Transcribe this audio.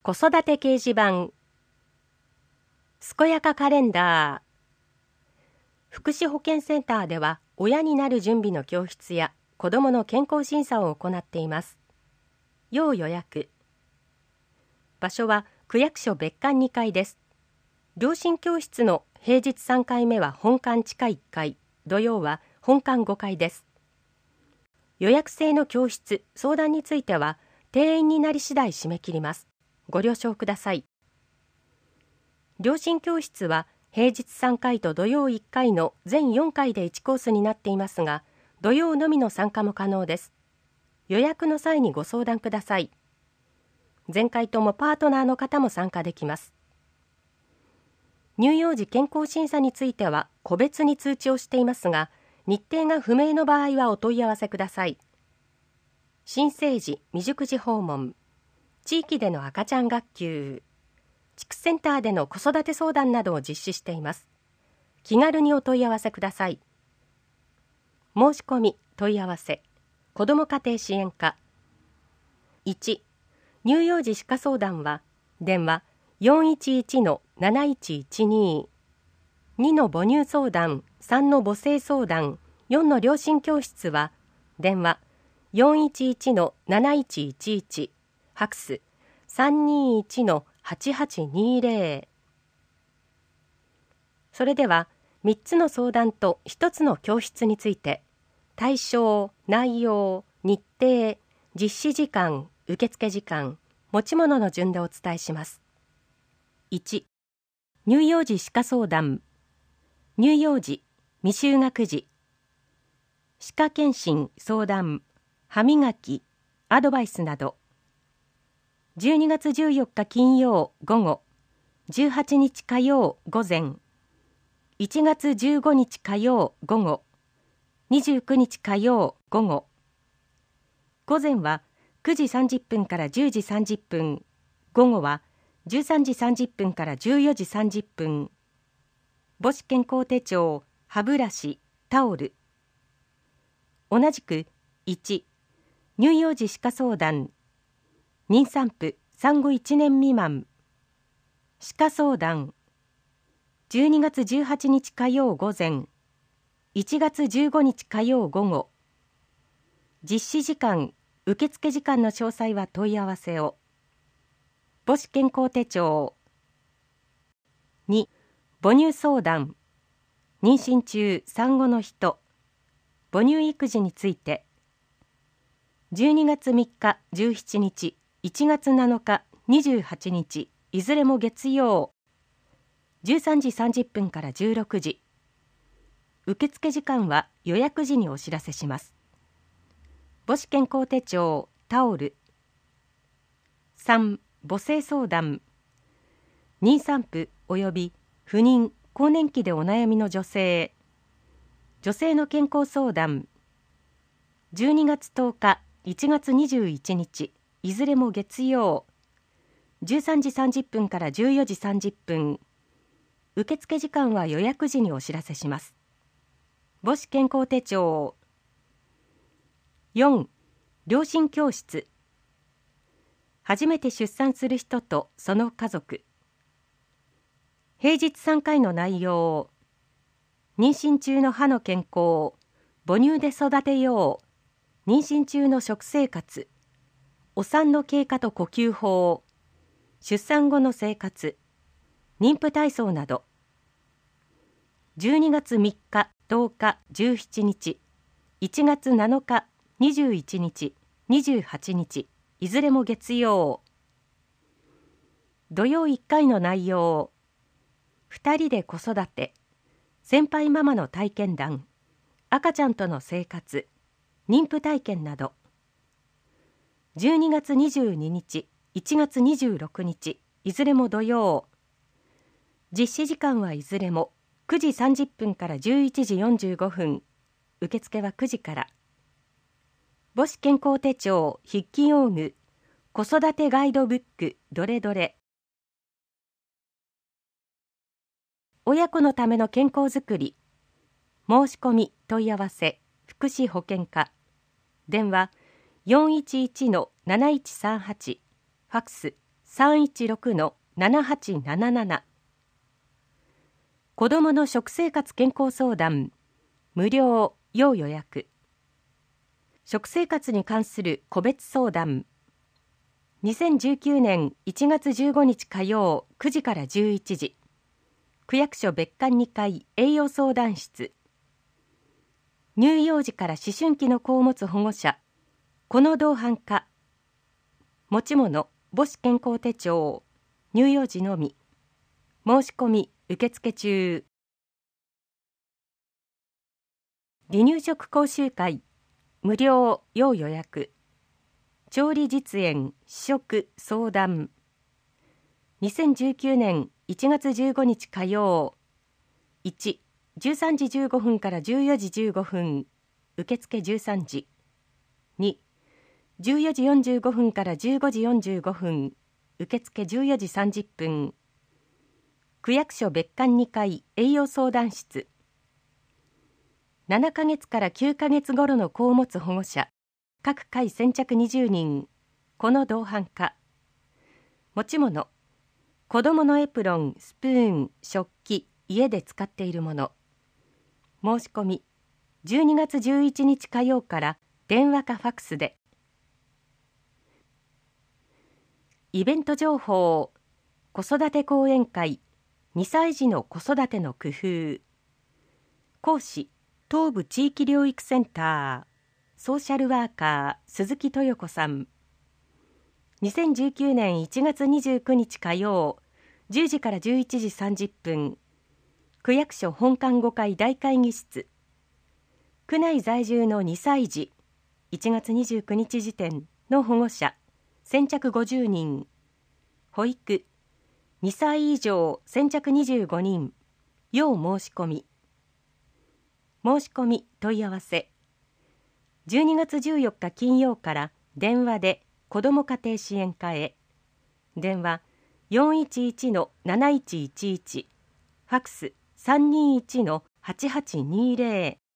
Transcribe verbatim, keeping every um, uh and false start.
子育て掲示板健やかカレンダー。福祉保健センターでは親になる準備の教室や子どもの健康審査を行っています。要予約。場所は区役所別館にかいです。両親教室の平日さんかいめは本館地下いっかい、土曜は本館ごかいです。予約制の教室、相談については定員になり次第締め切ります。ご了承ください。両親教室は平日さんかいと土曜いっかいの全よんかいでいちコースになっていますが、土曜のみの参加も可能です。予約の際にご相談ください。前回ともパートナーの方も参加できます。乳幼児健康審査については個別に通知をしていますが、日程が不明の場合はお問い合わせください。新生児未熟児訪問、地域での赤ちゃん学級、地区センターでの子育て相談などを実施しています。気軽にお問い合わせください。申し込み問い合わせ子ども家庭支援課。いち、乳幼児歯科相談は電話 よんいちいちのなないちいちに、にの母乳相談、さんの母性相談、よんの両親教室は電話 よんいちいちのなないちいちいち、ファクス さんにいちのはちはちにぜろ。それではみっつの相談とひとつの教室について、対象、内容、日程、実施時間、受付時間、持ち物の順でお伝えします。いち、乳幼児歯科相談。乳幼児未就学児、歯科検診相談、歯磨き、アドバイスなど。じゅうにがつじゅうよっか金曜午後、じゅうはちにち火曜午前、いちがつじゅうごにち火曜午後、にじゅうくにち火曜午後。午前はくじさんじゅっぷんからじゅうじさんじゅっぷん、午後はじゅうさんじさんじゅっぷんからじゅうよじさんじゅっぷん。母子健康手帳、歯ブラシ、タオル。同じくいち、乳幼児歯科相談、妊産婦産後いちねん未満、歯科相談、じゅうにがつじゅうはちにち火曜午前、いちがつじゅうごにち火曜午後。実施時間、受付時間の詳細は問い合わせを。母子健康手帳。に、母乳相談、妊娠中産後の人、母乳育児について。じゅうにがつみっか、じゅうしちにち、いちがつなのか、にじゅうはちにち、いずれも月曜、じゅうさんじさんじゅっぷんからじゅうろくじ。受付時間は予約時にお知らせします。母子健康手帳、タオル。さん、母性相談。妊産婦及び不妊・更年期でお悩みの女性。女性の健康相談。じゅうにがつとおか、いちがつにじゅういちにち、いずれも月曜、じゅうさんじさんじゅっぷんからじゅうよじさんじゅっぷん。受付時間は予約時にお知らせします。母子健康手帳。よん、両親教室。初めて出産する人とその家族。平日さんかいの内容。妊娠中の歯の健康、母乳で育てよう、妊娠中の食生活、お産の経過と呼吸法、出産後の生活、妊婦体操など。じゅうにがつみっか、とおか、じゅうしちにち、いちがつなのか、にじゅういちにち、にじゅうはちにち、いずれも月曜。土曜いっかいの内容。ふたりで子育て、先輩ママの体験談、赤ちゃんとの生活、妊婦体験など。じゅうにがつにじゅうににち、いちがつにじゅうろくにち、いずれも土曜。実施時間はいずれもくじさんじゅっぷんからじゅういちじよんじゅうごふん。受付はくじから。母子健康手帳、筆記用具、子育てガイドブック、どれどれ。親子のための健康づくり。申し込み問い合わせ福祉保健課。電話 よんいちいちのなないちさんはち、ファクスさんいちろくのななはちなななな。子どもの食生活健康相談無料要予約。食生活に関する個別相談。にせんじゅうきゅうねんいちがつじゅうごにち火曜くじからじゅういちじ、区役所別館にかい栄養相談室。乳幼児から思春期の子を持つ保護者、この同伴か、持ち物母子健康手帳、乳幼児のみ。申し込み受付中。離乳食講習会無料要予約。調理実演試食相談。にせんじゅうきゅうねんいちがつじゅうごにち火曜。いち、じゅうさんじじゅうごふんからじゅうよじじゅうごふん、受付じゅうさんじ。に、じゅうよじよんじゅうごふんからじゅうごじよんじゅうごふん、受付じゅうよじさんじゅっぷん。区役所別館にかい栄養相談室。ななかげつからきゅうかげつ頃の子を持つ保護者、各回先着にじゅうにん、この同伴か。持ち物、子どものエプロン、スプーン、食器、家で使っているもの。申し込み、じゅうにがつじゅういちにち火曜から電話かファックスで。イベント情報、子育て講演会、にさい児の子育ての工夫。講師、東部地域療育センター、ソーシャルワーカー、鈴木豊子さん。にせんじゅうきゅうねんいちがつにじゅうくにち火曜、じゅうじからじゅういちじさんじゅっぷん、区役所本館ごかい大会議室。区内在住のにさい児、いちがつにじゅうくにち時点の保護者、先着ごじゅうにん。保育、にさい以上先着にじゅうごにん。要申し込み。申し込み問い合わせ。じゅうにがつじゅうよっか金曜から電話で子ども家庭支援課へ。電話 よんいちいちのなないちいちいち、ファックス さんにいちのはちはちにじゅう。